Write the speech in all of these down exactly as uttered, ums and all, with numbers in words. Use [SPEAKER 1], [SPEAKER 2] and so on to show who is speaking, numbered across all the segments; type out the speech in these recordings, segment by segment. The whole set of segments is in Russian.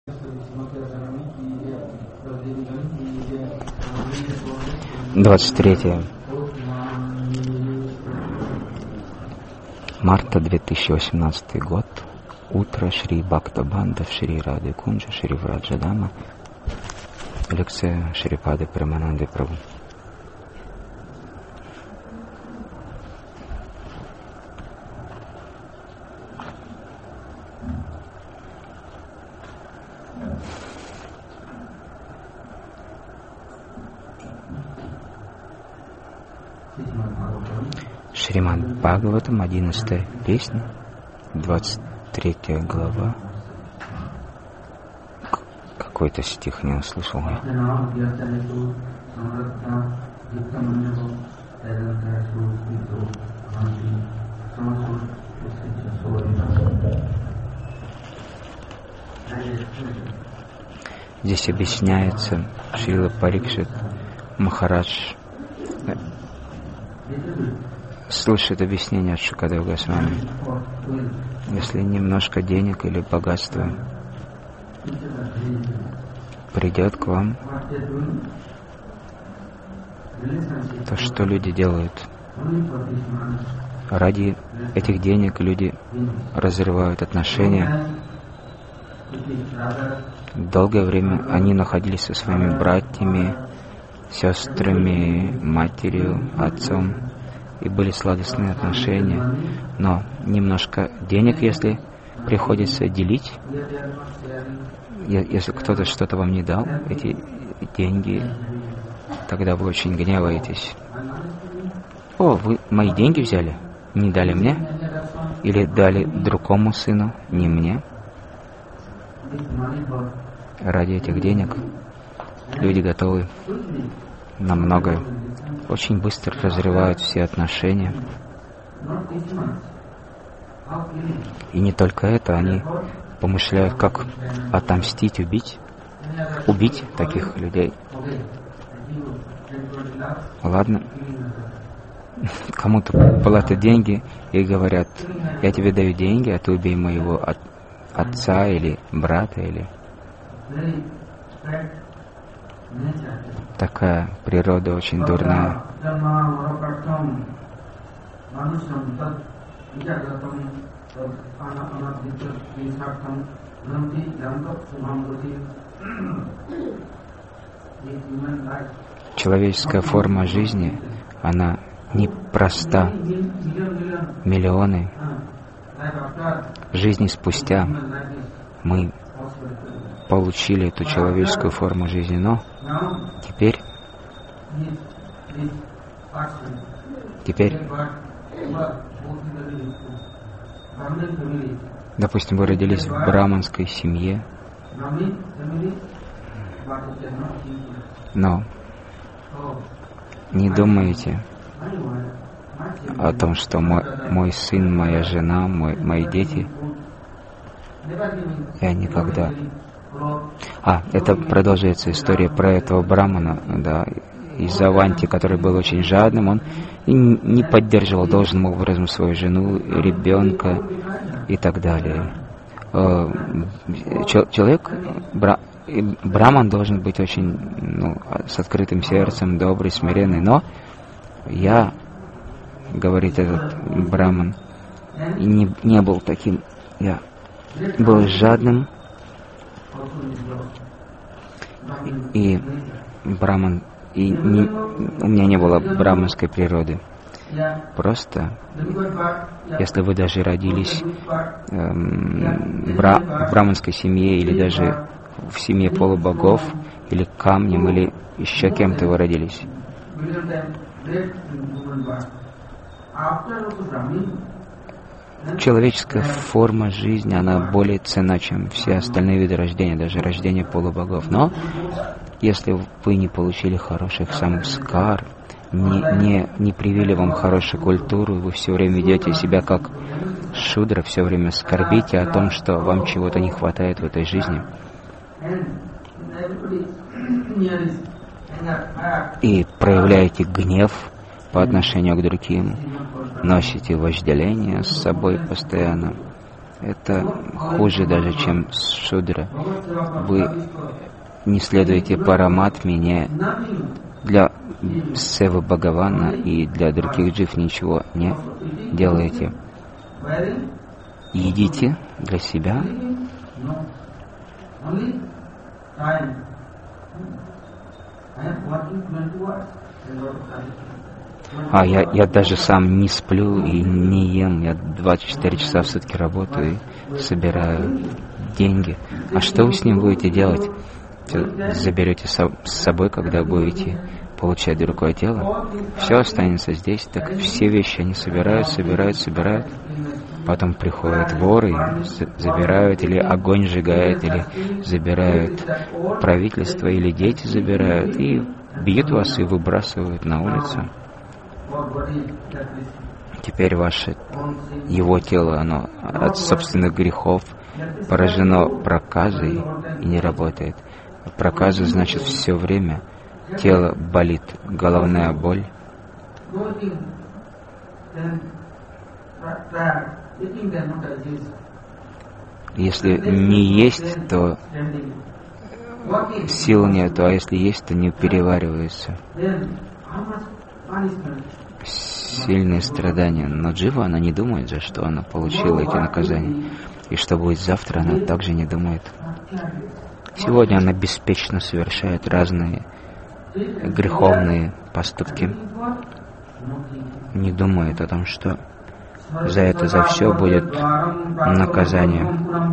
[SPEAKER 1] двадцать третье марта две тысячи восемнадцатый год. Утро. Шри Бхактабандха, Шри Рады Кунджа, Шри Враджадама. Лекция Шрипады Прамананды Прабху. Шримад Бхагаватам, одиннадцатая песня, двадцать третья глава. Какой-то стих не услышал я. Здесь объясняется, Шрила Парикшит Махарадж слышит объяснение от Шукадева Госвами. Если немножко денег или богатства придет к вам, то что люди делают? Ради этих денег люди разрывают отношения. Долгое время они находились со своими братьями, сестрами, матерью, отцом, и были сладостные отношения. Но немножко денег, если приходится делить, если кто-то что-то вам не дал, эти деньги, тогда вы очень гневаетесь. О, вы мои деньги взяли? Не дали мне? Или дали другому сыну, не мне? Ради этих денег люди готовы на многое. Очень быстро разрывают все отношения. И не только это, они помышляют, как отомстить, убить, убить таких людей. Ладно, кому-то платят деньги и говорят: я тебе даю деньги, а ты убей моего от, отца или брата, или... Такая природа очень дурная. Человеческая форма жизни, она непроста. Миллионы жизней спустя мы получили эту человеческую форму жизни, но теперь, теперь, допустим, вы родились в браманской семье, но не думаете о том, что мой, мой сын, моя жена, мой, мои дети, я никогда... А, это продолжается история про этого брамана, да, из Аванти, который был очень жадным, он не поддерживал должным образом свою жену, ребенка и так далее. Человек, бра, браман должен быть очень, ну, с открытым сердцем, добрый, смиренный, но я, говорит этот браман, не, не был таким, я был жадным, и браман, и не, у меня не было браманской природы. Просто, если вы даже родились эм, бра, в браманской семье, или даже в семье полубогов, или камнем, или еще кем-то вы родились, человеческая форма жизни, она более ценна, чем все остальные виды рождения, даже рождение полубогов. Но если вы не получили хороших самскар, не, не, не привили вам хорошую культуру, вы все время ведете себя как шудра, все время скорбите о том, что вам чего-то не хватает в этой жизни, и проявляете гнев по отношению к другим, носите вожделение с собой постоянно, Это хуже даже, чем шудра. Вы не следуете параматме, не для севы Бхагавана и для других джив ничего не делаете. Едите для себя. А я, я даже сам не сплю и не ем. Я двадцать четыре часа в сутки работаю и собираю деньги. А что вы с ним будете делать? Заберете с собой, когда будете получать другое тело? Все останется здесь. Так все вещи они собирают, собирают, собирают. Потом приходят воры, забирают, или огонь сжигает, или забирают правительство, или дети забирают, и бьют вас и выбрасывают на улицу. Теперь ваше, его тело, оно от собственных грехов поражено проказой и не работает. Проказа значит все время тело болит, головная боль. Если не есть, то сил нету, а если есть, то не переваривается. Сильные страдания. Но джива, она не думает же, что она получила эти наказания. И что будет завтра, она также не думает. Сегодня она беспечно совершает разные греховные поступки. Не думает о том, что за это, за все будет наказание.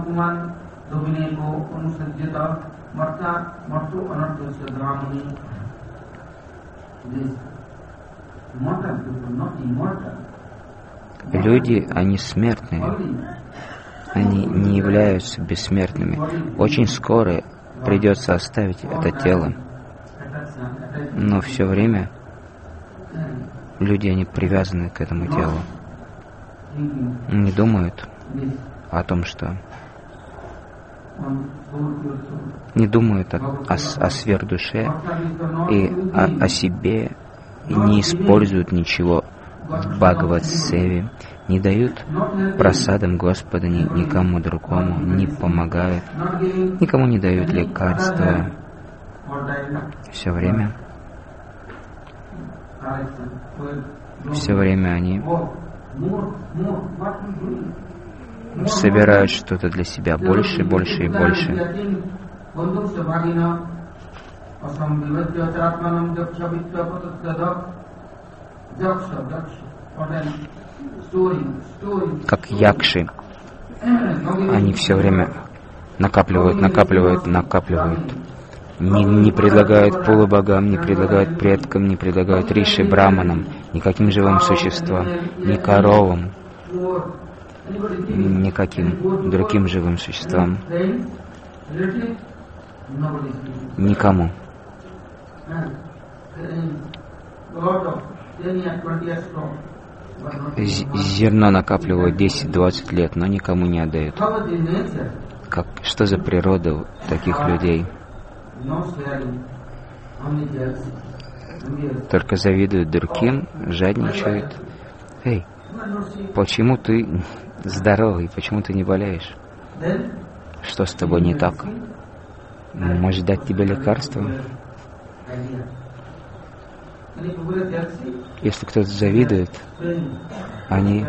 [SPEAKER 1] Люди, они смертные. Они не являются бессмертными. Очень скоро придется оставить это тело. Но все время люди, они привязаны к этому телу. Не думают о том, что... Не думают о, о, о сверхдуше и о, о себе, и не используют ничего в Бхагават-севе, не дают просадам Господа ни, никому другому, не помогают, никому не дают лекарства. Все время, все время они собирают что-то для себя больше, больше и больше. Как якши, они все время накапливают, накапливают, накапливают. Не, не предлагают полубогам, не предлагают предкам, не предлагают риши, браманам, никаким живым существам, ни коровам, никаким другим живым существам, никому. Зерно накапливают десять-двадцать лет, но никому не отдают. Как, что за природа у таких людей? Только завидуют другим, жадничают. Эй, почему ты здоровый, почему ты не болеешь? Что с тобой не так? Может дать тебе лекарство? Если кто-то завидует, они,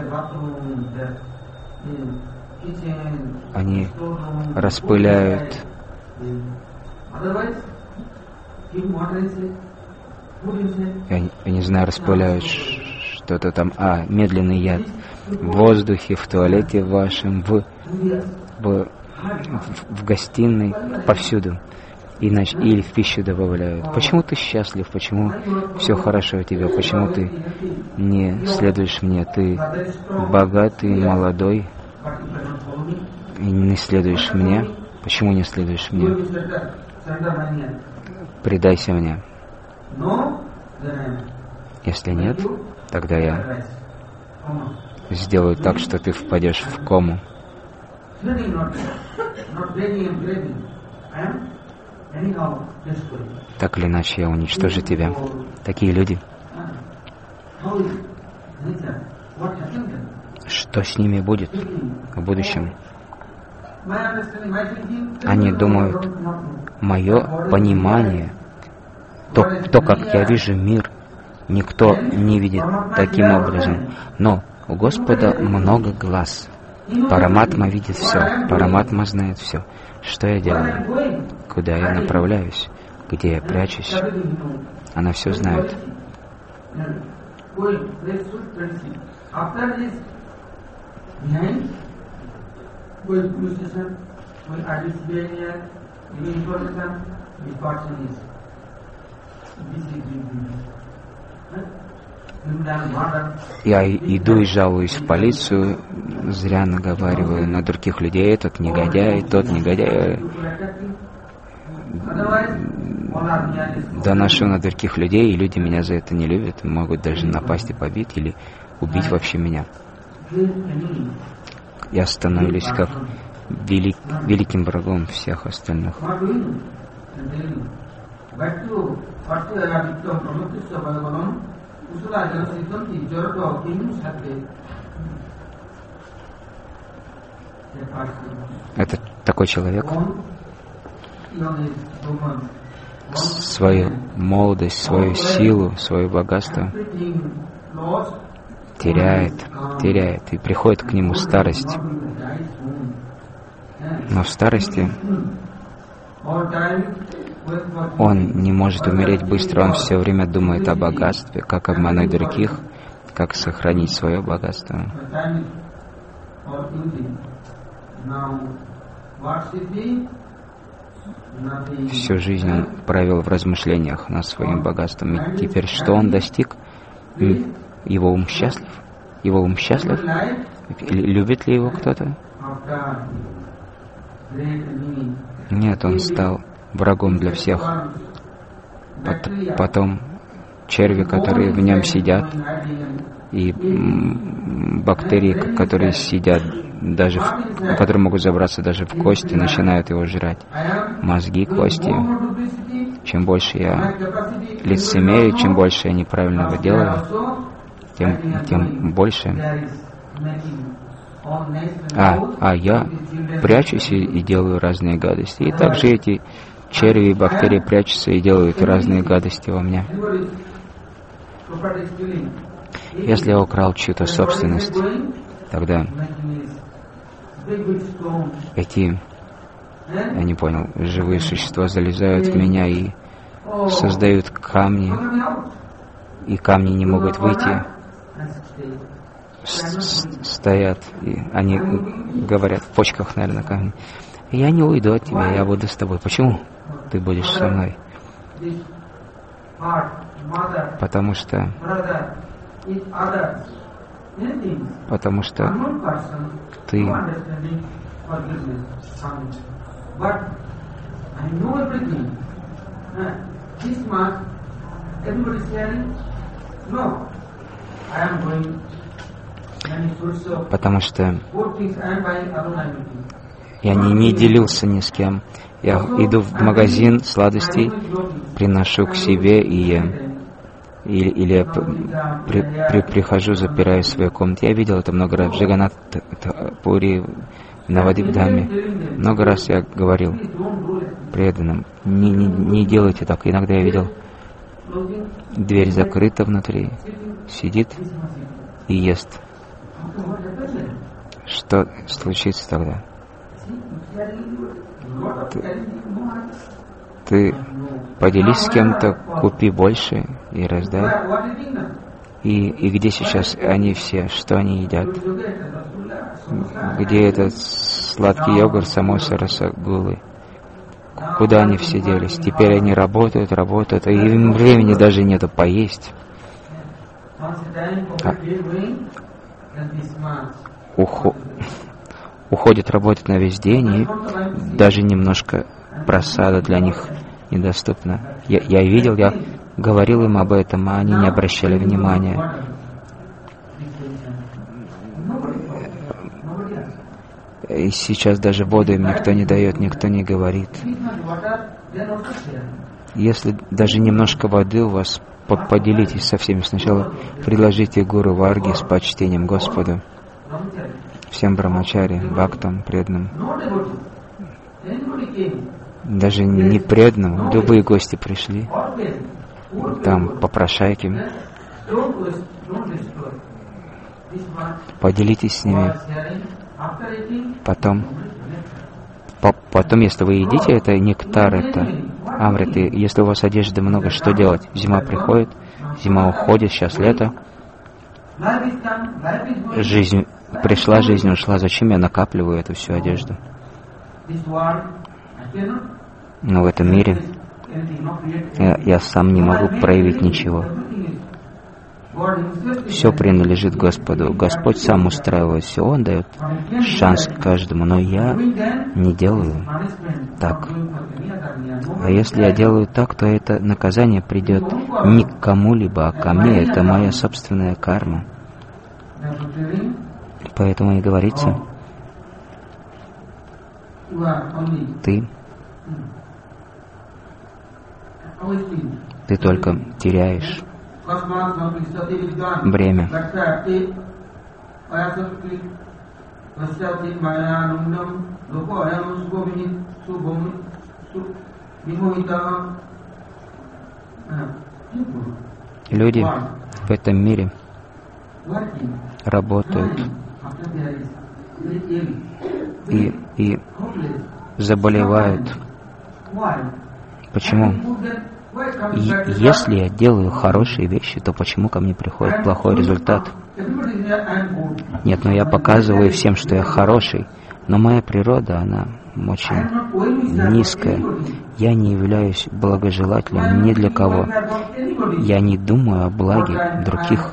[SPEAKER 1] они распыляют я, я не знаю, распыляют что-то там, а, медленный яд в воздухе, в туалете вашем, в, в, в, в гостиной, повсюду. Иначе, или в пищу добавляют. Почему ты счастлив? Почему все хорошо у тебя? Почему ты не следуешь мне? Ты богатый, молодой, и не следуешь мне? Почему не следуешь мне? Предайся мне. Если нет, тогда я сделаю так, что ты впадешь в кому. Так или иначе, я уничтожу тебя. Такие люди. что с ними будет в будущем. Они думают, мое понимание, то, то, как я вижу мир, никто не видит таким образом. Но у Господа много глаз. Параматма видит все, Параматма знает все. Что я делаю? Куда я направляюсь? Где я прячусь? Она все знает. Я иду и жалуюсь в полицию, зря наговариваю на других людей, тот негодяй, тот негодяй. Доношу на других людей, и люди меня за это не любят, могут даже напасть и побить или убить вообще меня. Я становлюсь как велик, великим врагом всех остальных. Это такой человек свою молодость, свою силу, свое богатство теряет, теряет, и приходит к нему старость. Но в старости он не может умереть быстро, он все время думает о богатстве, как обмануть других, как сохранить свое богатство. Всю жизнь он провел в размышлениях над своим богатством. И теперь что он достиг? Его ум счастлив? Его ум счастлив? Любит ли его кто-то? Нет, он стал врагом для всех. Потом черви, которые в нем сидят, и бактерии, которые сидят, даже в, которые могут забраться даже в кости, начинают его жрать. Мозги, кости. Чем больше я лицемерю, чем больше я неправильного делаю, тем, тем больше. А, а я прячусь и, и делаю разные гадости. И также эти черви и бактерии прячутся и делают разные гадости во мне. Если я украл чью-то собственность, тогда эти, я не понял, живые существа залезают в меня и создают камни, и камни не могут выйти, стоят, и они говорят, в почках, наверное, камни. Я не уйду от тебя, я буду с тобой. Почему ты будешь со мной? Потому что Потому что ты Потому что я не, не делился ни с кем. Я иду в магазин сладостей, приношу к себе и ем. Или, или я при, при, прихожу, запираю свою комнату. Я видел это много раз в Джаганнат Пури, в Навадипдхаме. Много раз я говорил преданным, не, не, не делайте так. Иногда я видел, дверь закрыта внутри, сидит и ест. Что случится тогда? Ты, ты поделись с кем-то, купи больше и раздай. И, и где сейчас они все? Что они едят? Где этот сладкий йогурт, самоса, расагулы? Куда они все делись? Теперь они работают, работают, и им времени даже нету поесть. А, ухо, уходят работать на весь день, и даже немножко просада для них недоступна. Я, я видел, я говорил им об этом, а они не обращали внимания. И сейчас даже воду им никто не дает, никто не говорит. Если даже немножко воды у вас, поделитесь со всеми. Сначала предложите гуру варги с почтением Господу. всем брамачари, бхактам, преданным. Даже не преданным, любые гости пришли, там попрошайки. Поделитесь с ними. Потом, по, потом, если вы едите, это нектар, это амрит. И если у вас одежды много, что делать? Зима приходит, зима уходит, сейчас лето. Жизнь пришла, жизнь ушла. Зачем я накапливаю эту всю одежду? Но в этом мире я, я сам не могу проявить ничего. Все принадлежит Господу. Господь сам устраивает все, Он дает шанс каждому, но я не делаю так. А если я делаю так, то это наказание придет не к кому-либо, а ко мне. Это моя собственная карма. Поэтому и говорится, ты, ты только теряешь время. Люди в этом мире работают и, и заболевают. Почему? И если я делаю хорошие вещи, то почему ко мне приходит плохой результат? Нет, но я показываю всем, что я хороший, но моя природа, она очень низкая. Я не являюсь благожелателем ни для кого. Я не думаю о благе других.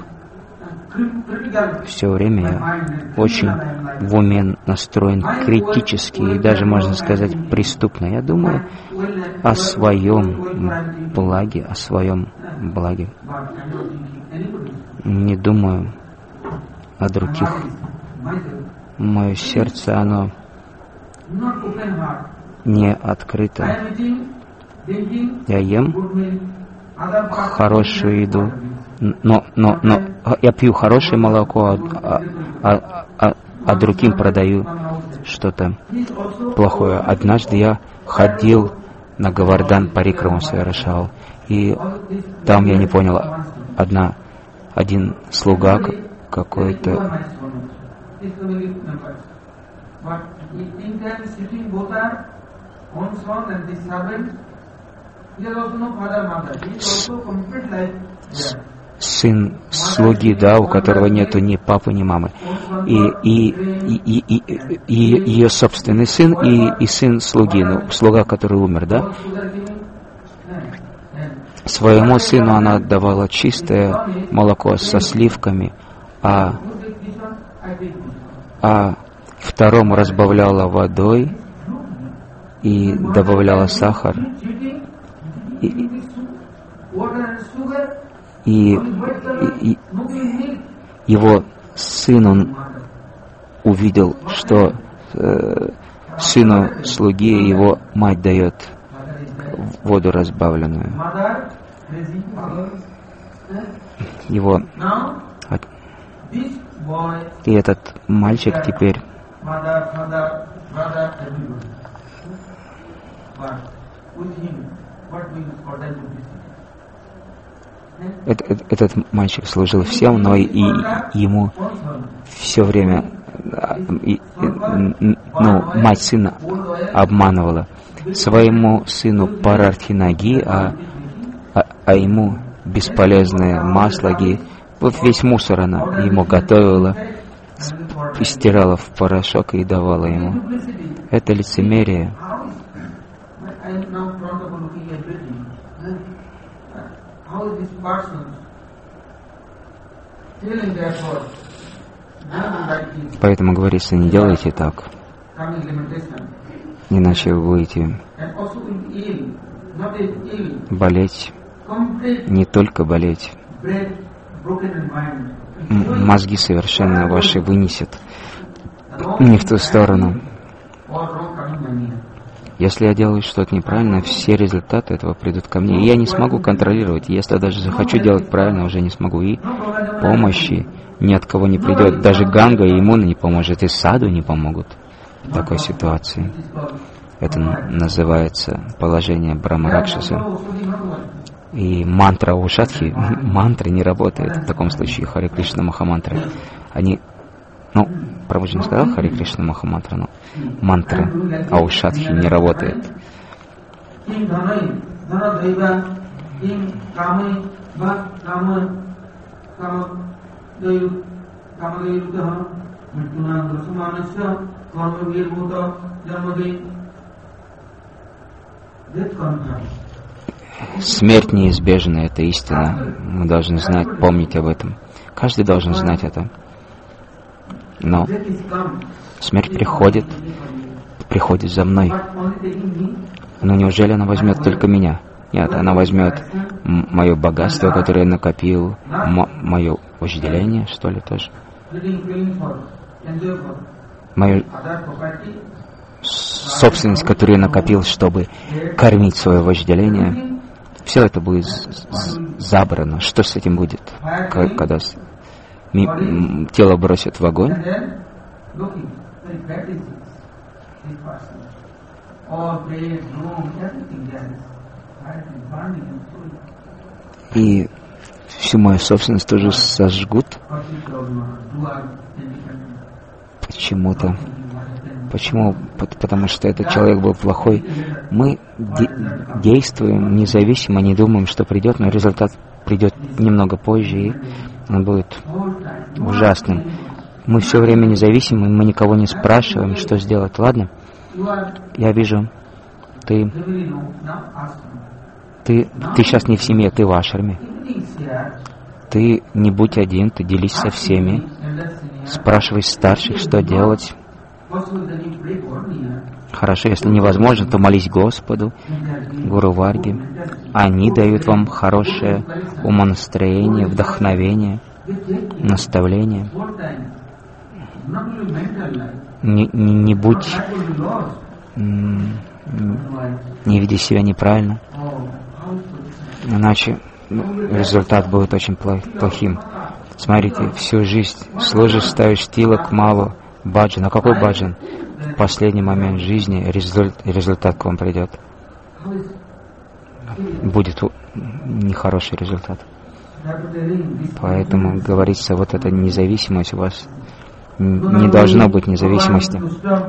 [SPEAKER 1] Все время я очень в уме настроен критически и даже, можно сказать, преступно. Я думаю о своем благе, о своем благе. Не думаю о других. Мое сердце, оно не открыто. Я ем хорошую еду, но, но, но я пью хорошее молоко, а, а, а, а другим продаю что-то плохое. Однажды я ходил на Говардан, парикраму совершал, и там я не понял, одна, один слуга какой-то сын слуги, да, у которого нету ни папы, ни мамы, и, и, и, и, и, и ее собственный сын, и, и сын слуги, ну, слуга, который умер, да, своему сыну она отдавала чистое молоко со сливками, а, а второму разбавляла водой и добавляла сахар. И, и, и его сын, он увидел, что э, сыну слуги его мать дает воду разбавленную. Его от... И этот мальчик теперь Этот, этот мальчик служил всем, но и, и ему все время, и, и, ну, мать сына обманывала. Своему сыну парартхинаги, а, а, а ему бесполезное масло ги. Вот весь мусор она ему готовила, стирала в порошок и давала ему. Это лицемерие. Поэтому говорится, не делайте так, иначе вы будете болеть, не только болеть. М- мозги совершенно ваши вынесет не в ту сторону. Если я делаю что-то неправильно, все результаты этого придут ко мне. И я не смогу контролировать. Если я даже захочу делать правильно, уже не смогу. И помощи ни от кого не придет. Даже Ганга и Ямуна не поможет, и Саду не помогут в такой ситуации. Это называется положение Брахма-ракшаса. И мантра Аушатхи, мантра не работает в таком случае, Харе Кришна Махамантра. Они, ну, Прабхуджи не сказал Харе Кришна Махамантра, но мантра Аушатхи не работает. Смерть неизбежна, это истина. Мы должны знать, помнить об этом. Каждый должен знать это. Но смерть приходит, приходит за мной. Но неужели она возьмет только меня? Нет, она возьмет мое богатство, которое я накопил, мое вожделение, что ли, тоже. Мою собственность, которую я накопил, чтобы кормить свое вожделение. Все это будет забрано. Что с этим будет, когда тело бросят в огонь? И всю мою собственность тоже сожгут. Почему-то. Почему? Потому что этот человек был плохой. Мы де- действуем независимо, не думаем, что придет, но результат придет немного позже, и он будет ужасным. Мы все время независимы, мы никого не спрашиваем, что сделать. Ладно? Я вижу, ты, ты, ты сейчас не в семье, ты в ашраме. Ты не будь один, ты делись со всеми. Спрашивай старших, что делать. Хорошо, если невозможно, то молись Господу, Гуру Варге. Они дают вам хорошее умонастроение, вдохновение, наставление. Не, не, не будь, не веди себя неправильно, иначе результат будет очень плохим. Смотрите, всю жизнь служишь, ставишь тилак, малу, баджан. А какой баджан? В последний момент жизни результат, результат к вам придет. Будет нехороший результат. Поэтому говорится, вот эта независимость у вас, не должно быть независимости.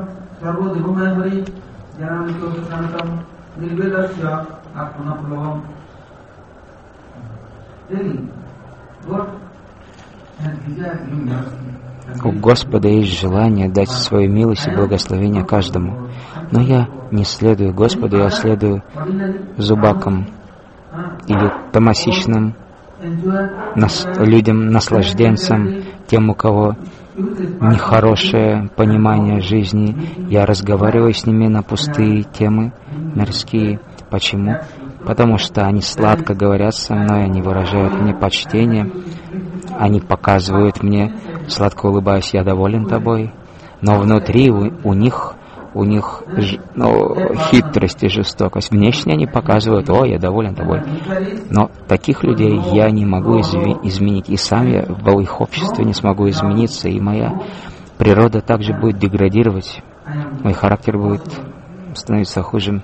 [SPEAKER 1] У Господа есть желание дать свою милость и благословение каждому. Но я не следую Господу, я следую зубакам или томасичным нас, людям, наслажденцам, тем, у кого нехорошее понимание жизни. Я разговариваю с ними на пустые темы мирские. Почему? Потому что они сладко говорят со мной, они выражают мне почтение, они показывают мне, сладко улыбаясь, я доволен тобой, но внутри у, у них, у них ж, ну, хитрость и жестокость. Внешне они показывают, о, я доволен тобой. Но таких людей я не могу изви- изменить, и сам я в их обществе не смогу измениться, и моя природа также будет деградировать, мой характер будет становиться хуже.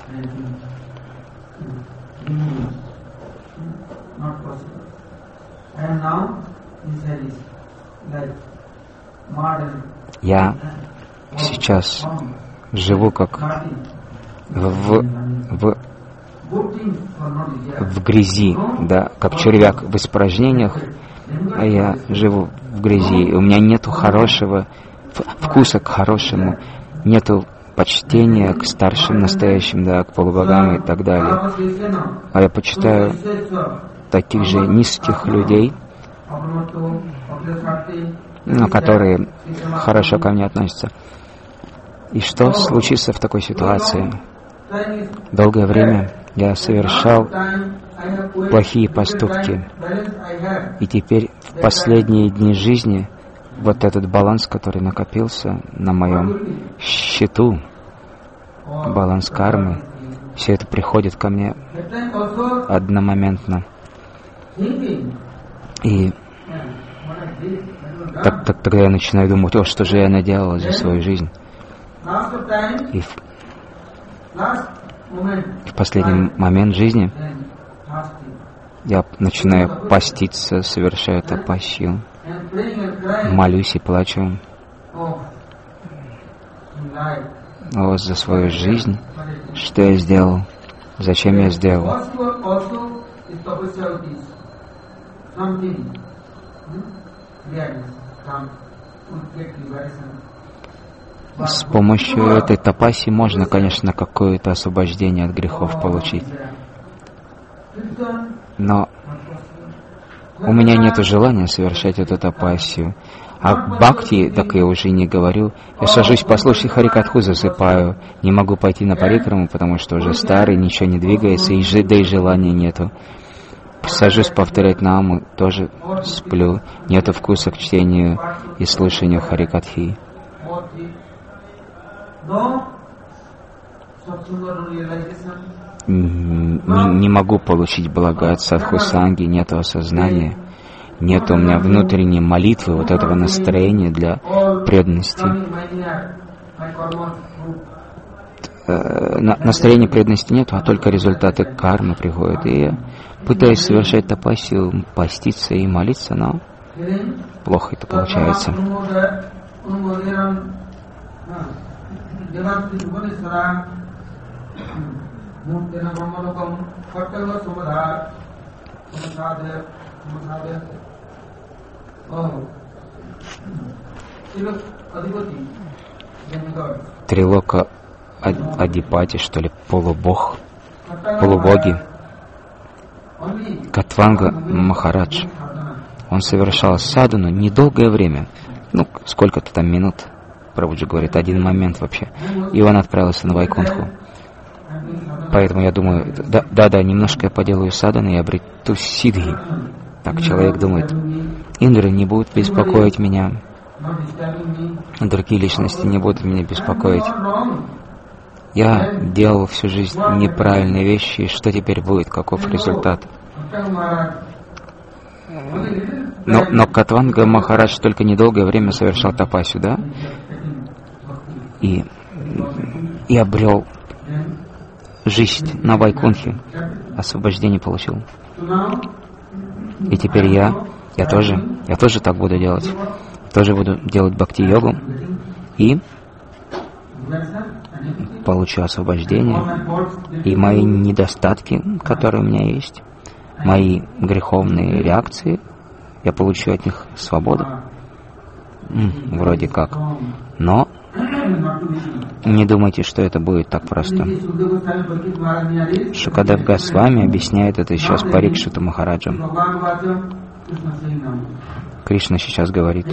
[SPEAKER 1] Я сейчас живу как в, в, в грязи, да, как червяк в испражнениях, а я живу в грязи. У меня нету хорошего вкуса к хорошему, нету почтения к старшим, настоящим, да, к полубогам и так далее. А я почитаю таких же низких людей, но которые хорошо ко мне относятся. И что случится в такой ситуации? Долгое время я совершал плохие поступки, и теперь в последние дни жизни вот этот баланс, который накопился на моем счету, баланс кармы, все это приходит ко мне одномоментно. И так, так, тогда я начинаю думать, о, что же я наделал за свою жизнь. И в, в последний момент жизни я начинаю поститься, совершаю тапасию, молюсь и плачу о, за свою жизнь, что я сделал, зачем я сделал. С помощью этой тапаси можно, конечно, какое-то освобождение от грехов получить. Но у меня нет желания совершать эту тапасию. А бхакти, так я уже не говорю. Я сажусь послушать Харикатху, засыпаю. Не могу пойти на парикраму, потому что уже старый, ничего не двигается, и да и желания нету. Сажусь повторять наму, тоже сплю. Нету вкуса к чтению и слушанию Харикатхи. Не, не могу получить благо от садхусанги, нету осознания, нет у меня внутренней молитвы, вот этого настроения для преданности. На, настроения преданности нет, а только результаты кармы приходят. И я пытаюсь совершать тапасию, поститься и молиться, но плохо это получается. Трилока Адипати, что ли, полубог, полубоги, Катванга Махарадж. Он совершал садхану недолгое время, ну, сколько-то там минут, Прабхуджи говорит, один момент вообще, и он отправился на Вайкунтху. Поэтому я думаю, да-да, немножко я поделаю садхану и обрету сиддхи. Так человек думает, Индра не будет беспокоить меня, другие личности не будут меня беспокоить. Я делал всю жизнь неправильные вещи, и что теперь будет, каков результат? Но, но Катванга Махарадж только недолгое время совершал тапасию, да? И, и обрел жизнь на Вайкунтхе, освобождение получил. И теперь я, я тоже, я тоже так буду делать. Тоже буду делать бхакти-йогу и получу освобождение. И мои недостатки, которые у меня есть, мои греховные реакции, я получу от них свободу. М, вроде как. Но не думайте, что это будет так просто. Шукадев Госвами объясняет это сейчас Парикшиту Махараджу. Кришна сейчас говорит.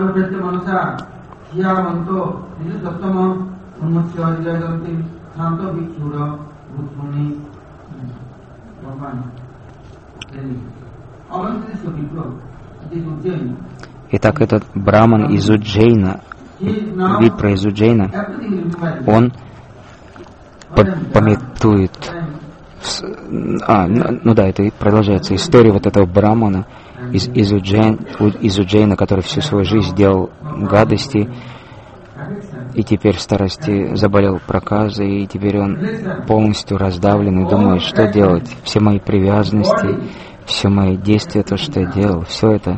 [SPEAKER 1] Итак, этот браман из Уджейна, Випра из Уджейна, он пометует. А, ну да, это продолжается история вот этого брамана из, из, Уджейн, из Уджейна, который всю свою жизнь делал гадости, и теперь в старости заболел проказой, и теперь он полностью раздавлен и думает, что делать. Все мои привязанности, все мои действия, то, что я делал, все это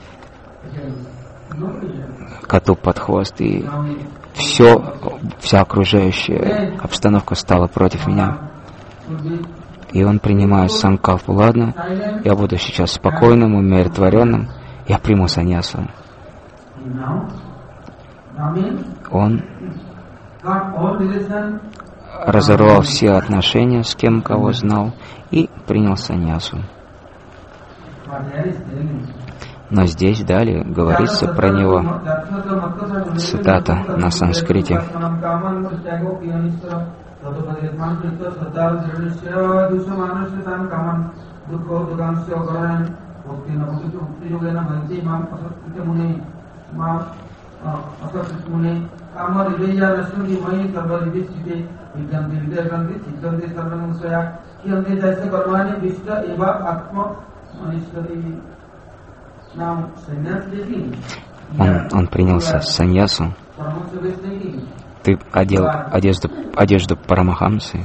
[SPEAKER 1] коту под хвост, и все, вся окружающая обстановка стала против меня. И он принимает санкалпу, ладно, я буду сейчас спокойным, умиротворенным, я приму саньясу. Он разорвал все отношения с кем, кого знал, и принял саньясу. Но здесь далее говорится про него, цитата на санскрите. Он, он принялся саньясу. Ты одел одежду, одежду Парамахамсы.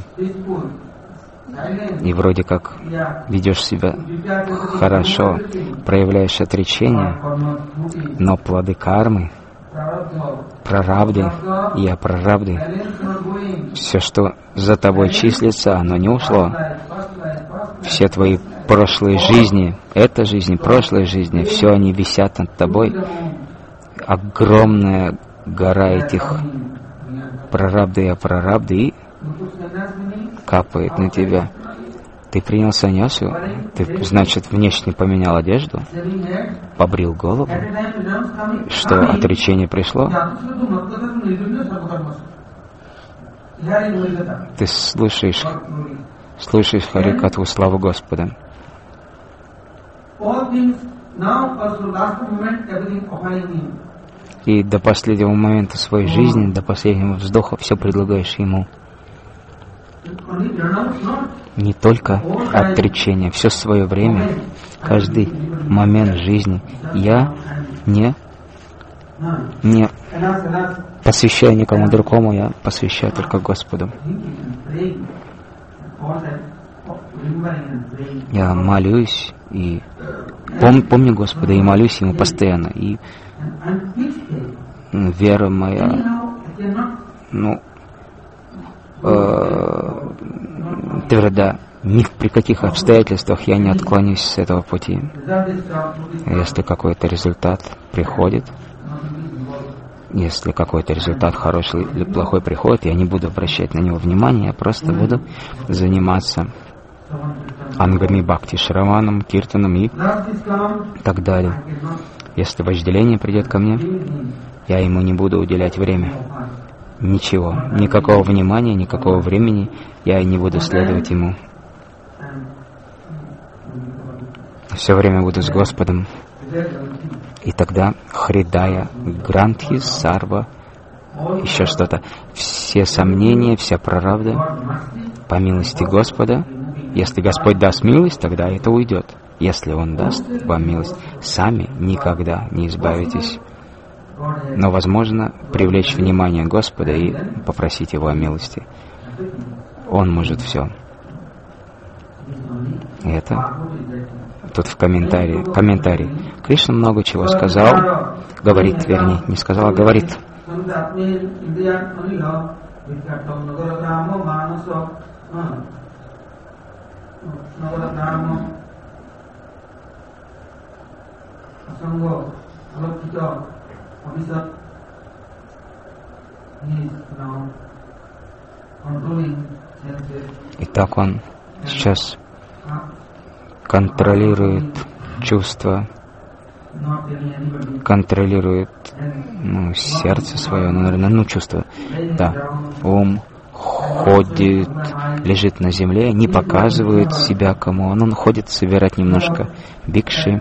[SPEAKER 1] И вроде как ведешь себя хорошо, проявляешь отречение, но плоды кармы, прарабды и апрарабды, все, что за тобой числится, оно не ушло. Все твои прошлые жизни, эта жизнь, прошлые жизни, все они висят над тобой. Огромная гора этих прарабды и апрарабды и капает на тебя. Ты принял саньясу, ты, значит, внешне поменял одежду, побрил голову, что отречение пришло. Ты слушаешь, слушаешь Харикатху, славу Господа. И до последнего момента своей жизни, до последнего вздоха все предлагаешь Ему. Не только отречение, все свое время, каждый момент жизни. Я не, не посвящаю никому другому, я посвящаю только Господу. Я молюсь и пом, помню Господа и молюсь Ему постоянно. И вера моя, ну, э, тверда. Ни при каких обстоятельствах я не отклонюсь с этого пути. Если какой-то результат приходит, если какой-то результат хороший или плохой приходит, я не буду обращать на него внимания, я просто буду заниматься ангами бхакти, шраваном, киртаном и так далее. Если вожделение придет ко мне, я ему не буду уделять время. Ничего, никакого внимания, никакого времени я не буду следовать ему. Все время буду с Господом. И тогда Хридая, Грантхи, Сарва, еще что-то. Все сомнения, вся прарабда, по милости Господа. Если Господь даст милость, тогда это уйдет. Если Он даст вам милость, сами никогда не избавитесь. Но возможно привлечь внимание Господа и попросить Его о милости. Он может все. И это тут в комментарии, комментарий. Кришна много чего сказал, говорит, вернее, не сказал, а говорит. Итак, он сейчас контролирует чувства, контролирует ну, сердце свое, ну, наверное, ну, чувство, да, ум ходит, лежит на земле, не показывает себя кому, он, он ходит собирать немножко бикши,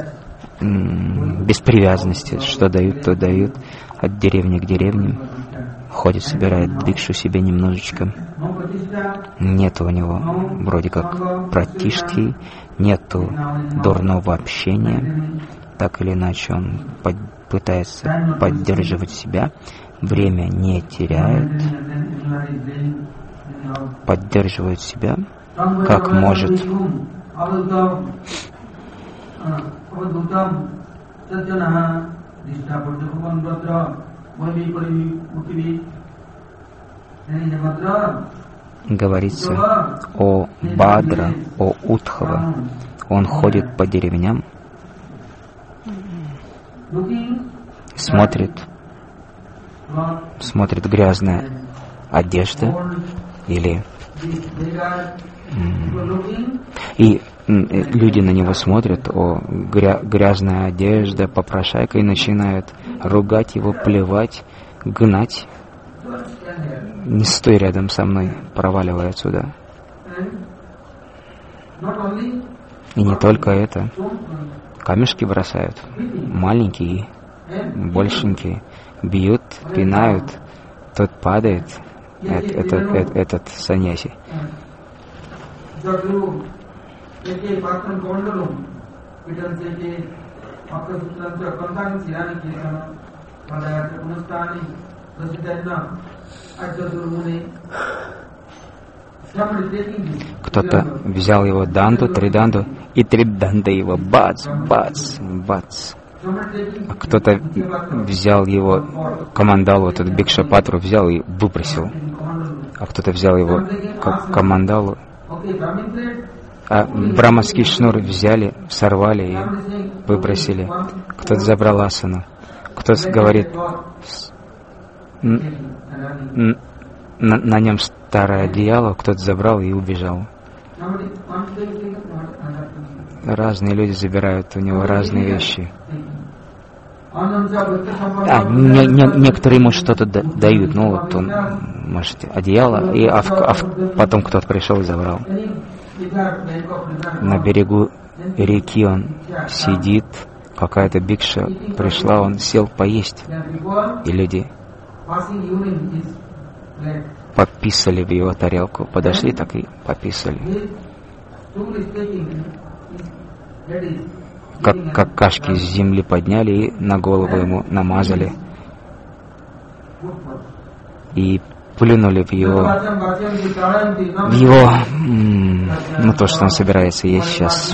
[SPEAKER 1] без привязанности, что дают, то дают, от деревни к деревне, ходит, собирает бикшу себе немножечко. Нет у него вроде как пратишти, нету дурного общения, так или иначе он под, пытается поддерживать себя, время не теряет, поддерживает себя как может. Говорится о Бадра, о Удхава. Он ходит по деревням, смотрит, смотрит грязная одежда или и люди на него смотрят, о, гря- грязная одежда, попрошайка, и начинают ругать его, плевать, гнать. Не стой рядом со мной, проваливай отсюда. И не только это. Камешки бросают, маленькие, большенькие, бьют, пинают, тот падает, это, это, это, этот саньяси. Кто-то взял его данду, три данду, и три данды его бац, бац, бац. А кто-то взял его камандалу, этот Бикшапатру взял и выбросил. А кто-то взял его камандалу, а браманский шнур взяли, сорвали и выбросили. Кто-то забрал асану. Кто-то говорит, на, на нем старое одеяло, кто-то забрал и убежал. Разные люди забирают у него разные вещи. А, не, не, некоторые ему что-то да, дают, ну вот он, может, одеяло, и, а, а потом кто-то пришел и забрал. На берегу реки он сидит, какая-то бикша пришла, он сел поесть, и люди пописали в его тарелку, подошли так и пописали. Как какашки с земли подняли и на голову ему намазали. И плюнули в его, в его, м- ну то, что он собирается есть сейчас.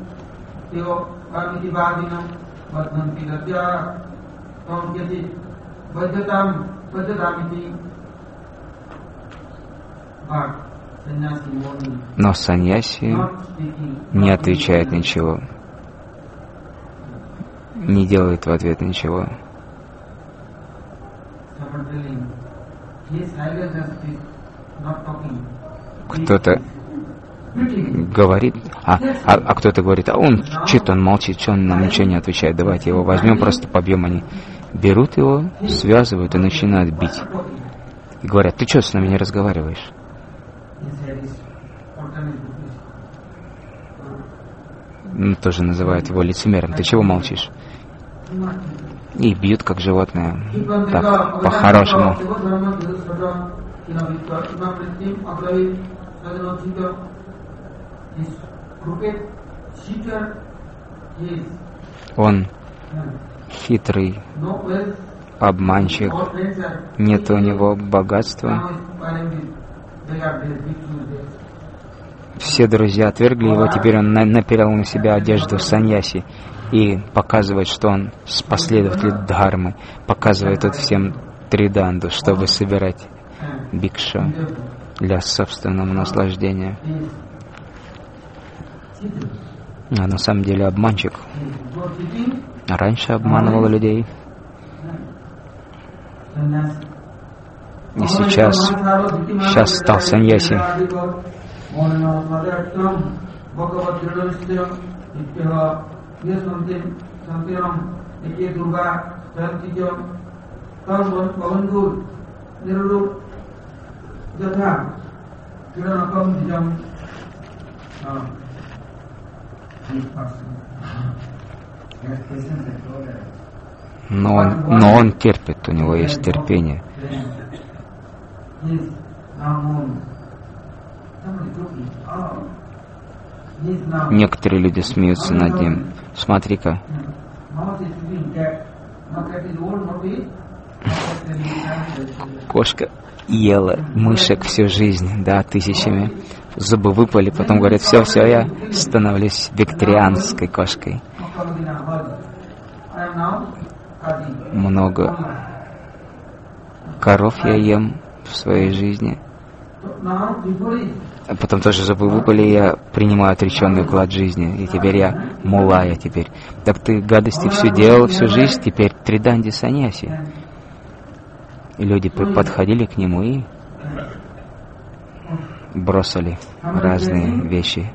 [SPEAKER 1] Но саньяси не отвечает ничего, не делает в ответ ничего. Кто-то говорит, а, а, а кто-то говорит, а он что-то он молчит, что он нам ничего не отвечает, давайте его возьмем, просто побьем. Они берут его, связывают и начинают бить. И говорят, ты что с нами не разговариваешь? Ну, тоже называют его лицемером. Ты чего молчишь? И бьют как животное. Так, по-хорошему. Он хитрый обманщик. Нет у него богатства. Все друзья отвергли его, теперь он напялил на себя одежду саньяси и показывает, что он последователь дхармы, показывает тут всем триданду, чтобы собирать бикшу для собственного наслаждения. А на самом деле обманщик. Раньше обманывал людей. И сейчас, сейчас стал саньяси. Но он, но он терпит, у него есть терпение. Некоторые люди смеются над ним. Смотри-ка. Кошка ела мышек всю жизнь, да, тысячами. Зубы выпали, потом говорят, все, все, я становлюсь викторианской кошкой. Много коров я ем в своей жизни. А потом тоже зубы выпали, и я принимаю отреченный уклад жизни. И теперь я мулла, я теперь. Так ты гадости все делал всю жизнь, теперь триданди саньяси. И люди подходили к нему и бросали разные вещи.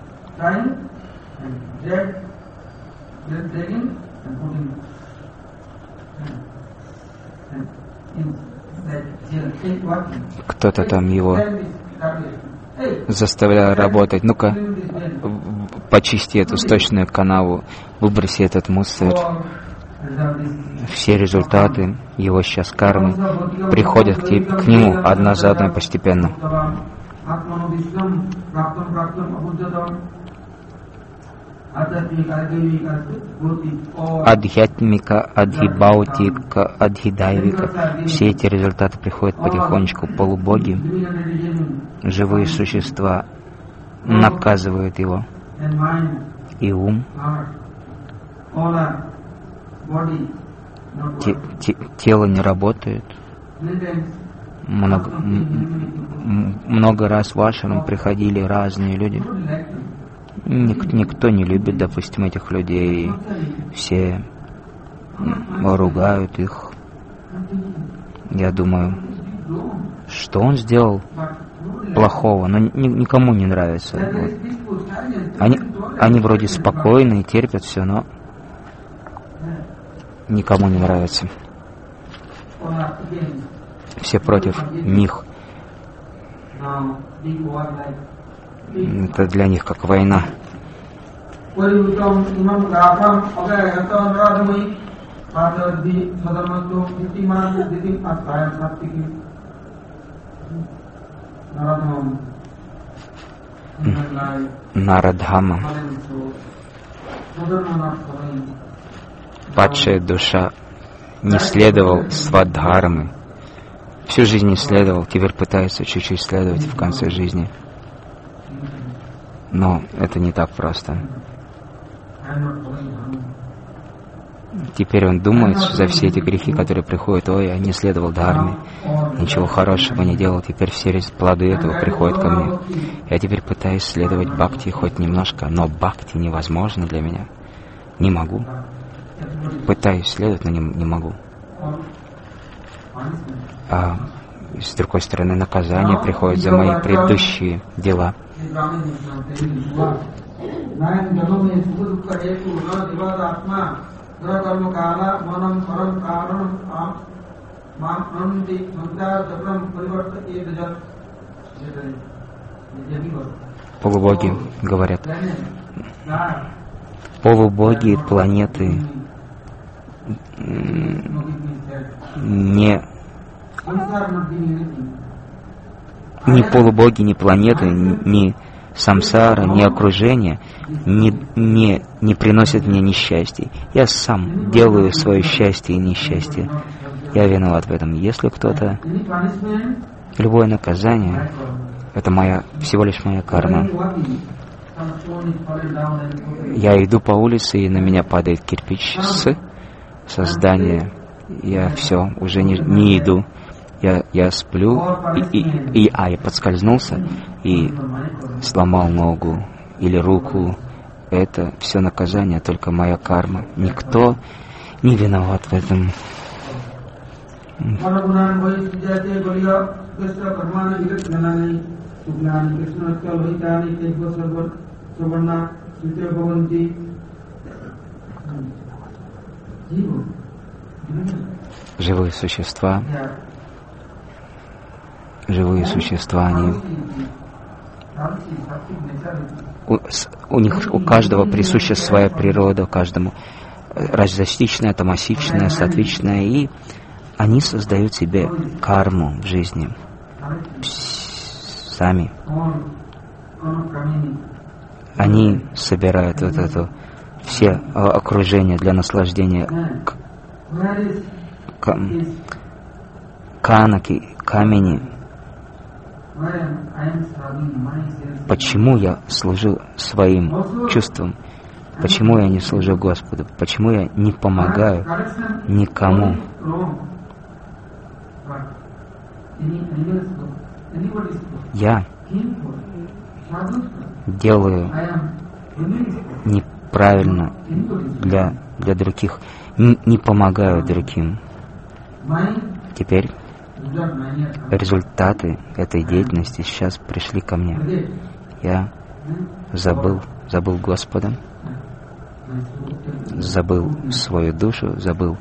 [SPEAKER 1] Кто-то там его заставлял работать. Ну-ка, почисти эту сточную канаву, выброси этот мусор. Все результаты его сейчас кармы приходят к, тебе, к нему одна за одной постепенно. Адхьятмика, адхибаутика, адхидайвика. Все эти результаты приходят потихонечку. Полубоги, живые существа, наказывают его. И ум, те, те, тело не работает. Много, много раз в ашрам приходили разные люди. Ник, никто не любит, допустим, этих людей. Все ругают их. Я думаю, что он сделал плохого, но ни, никому не нравится. Вот. Они, они вроде спокойные, терпят все, но никому не нравится. Все против них. Это для них как война. Нарадхама, падшая душа, не следовал свадхармы. Всю жизнь не следовал, теперь пытается чуть-чуть следовать в конце жизни. Но это не так просто. Теперь он думает за все эти грехи, которые приходят: ой, я не следовал дхарме, ничего хорошего не делал, теперь все плоды этого приходят ко мне. Я теперь пытаюсь следовать бхакти хоть немножко, но бхакти невозможно для меня. Не могу. Пытаюсь следовать, но не, не могу. А с другой стороны, наказание приходит за мои предыдущие дела. Полубоги говорят, полубоги планеты не ни полубоги, ни планеты, ни самсара, ни окружение не, не, не приносят мне несчастья. Я сам делаю свое счастье и несчастье. Я виноват в этом. Если кто-то... Любое наказание — это моя, всего лишь моя карма. Я иду по улице, и на меня падает кирпич с создания. Я все, уже не, не иду. Я, я сплю, и, и, и, а, я подскользнулся и сломал ногу или руку. Это все наказание, только моя карма. Никто не виноват в этом. Живые существа, живые существа, они у, у них у каждого присуща своя природа, каждому раджасичная, тамасичная, сатвичная, и они создают себе карму в жизни сами. Они собирают вот это все окружения для наслаждения. Канаки, камени. Почему я служу своим чувствам? Почему я не служу Господу? Почему я не помогаю никому? Я делаю неправильно для, для других, не, не помогаю другим. Теперь результаты этой деятельности сейчас пришли ко мне. Я забыл, забыл Господа, забыл свою душу, забыл.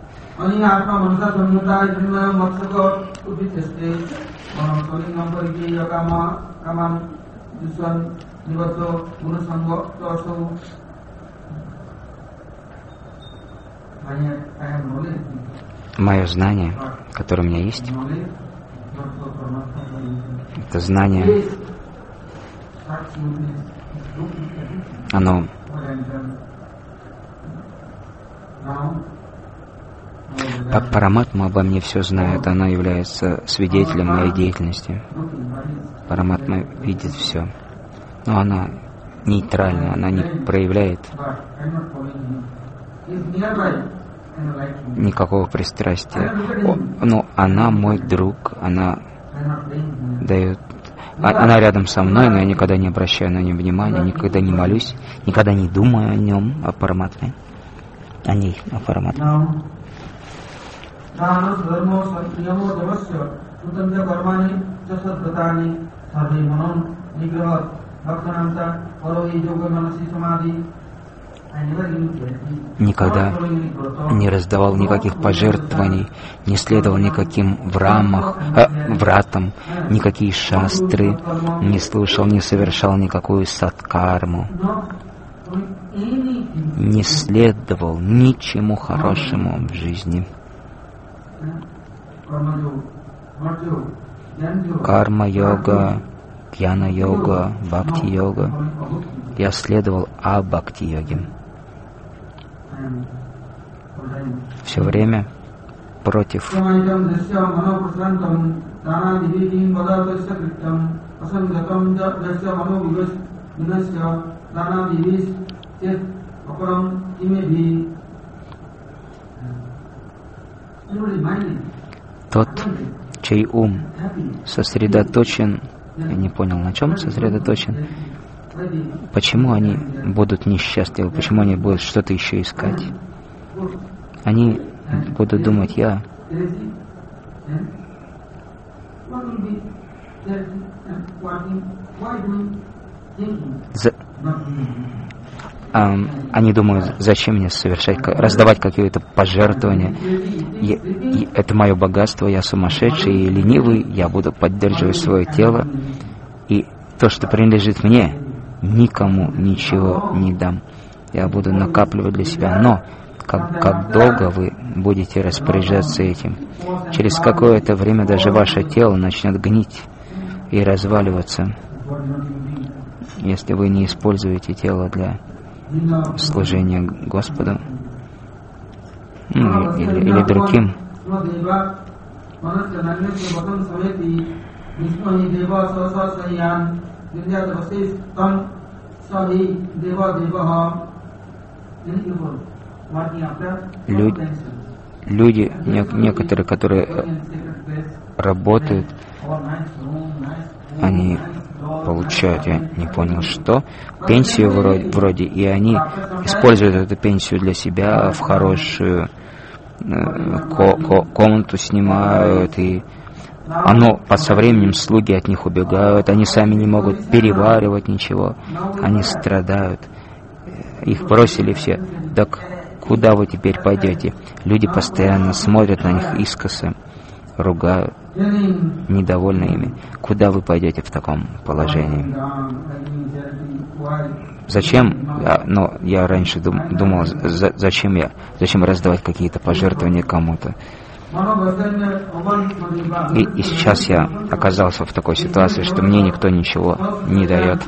[SPEAKER 1] Мое знание, которое у меня есть, это знание, оно Параматма обо мне все знает, она является свидетелем моей деятельности. Параматма видит все. Но она нейтральна, она не проявляет никакого пристрастия. О, но она мой друг, она дает... Она рядом со мной, но я никогда не обращаю на нее внимания, никогда не молюсь, никогда не думаю о нем, о Параматме, о ней, о Параматме. Никогда не раздавал никаких пожертвований, не следовал никаким врамах, э, вратам, никакие шастры, не слушал, не совершал никакую садкарму, не следовал ничему хорошему в жизни. Карма-йога, гьяна-йога, бхакти-йога. Я следовал а-бхакти-йоге. Все время против тот, чей ум сосредоточен, я не понял, на чем сосредоточен, почему они будут несчастливы, почему они будут что-то еще искать? Они будут думать, я За... Um, они думают, зачем мне совершать, раздавать какие-то пожертвования. Я, и это мое богатство, я сумасшедший и ленивый, я буду поддерживать свое тело, и то, что принадлежит мне, никому ничего не дам. Я буду накапливать для себя. Но как, как долго вы будете распоряжаться этим? Через какое-то время даже ваше тело начнет гнить и разваливаться, если вы не используете тело для служения Господу, ну, или, или другим. Люди, люди некоторые, которые работают, они получают, я не понял что, пенсию вроде, вроде, и они используют эту пенсию для себя, в хорошую э, ко- ко- комнату снимают, и оно, со временем слуги от них убегают, они сами не могут переваривать ничего, они страдают. Их бросили все. Так куда вы теперь пойдете? Люди постоянно смотрят на них искоса, ругают, недовольны ими. Куда вы пойдете в таком положении? Зачем? Я, ну, я раньше дум, думал, за, зачем я, зачем раздавать какие-то пожертвования кому-то. И, и сейчас я оказался в такой ситуации, что мне никто ничего не дает.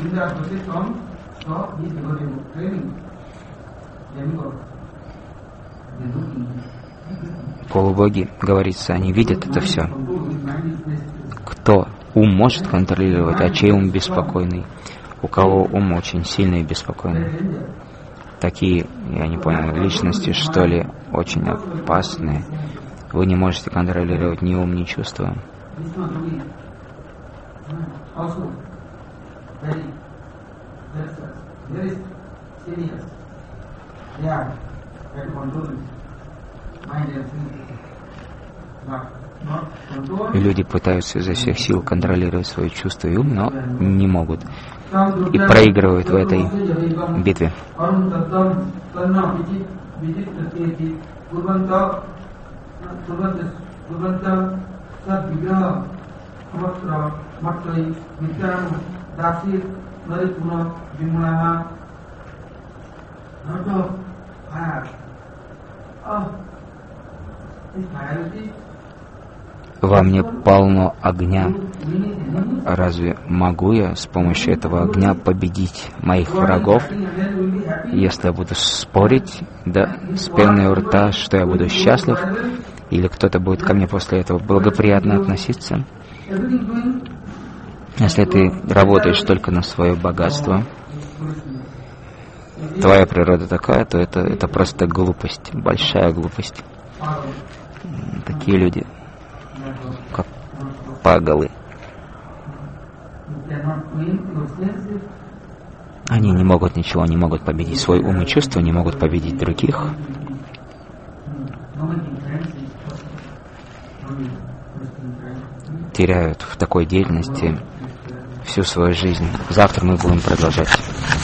[SPEAKER 1] Полубоги, говорится, они видят это все. Кто ум может контролировать, а чей ум беспокойный? У кого ум очень сильный и беспокойный? Такие, я не понял, личности, что ли, очень опасные. Вы не можете контролировать ни ум, ни чувства. И люди пытаются изо всех сил контролировать свои чувства и ум, но не могут. И проигрывают в этой битве. Во мне полно огня. Разве могу я с помощью этого огня победить моих врагов? Если я буду спорить, да, с пеной у рта, что я буду счастлив, или кто-то будет ко мне после этого благоприятно относиться. Если ты работаешь только на свое богатство, твоя природа такая, то это, это просто глупость, большая глупость. Такие люди, как паголы. Они не могут ничего, не могут победить свой ум и чувства, не могут победить других. Теряют в такой деятельности всю свою жизнь. Завтра мы будем продолжать.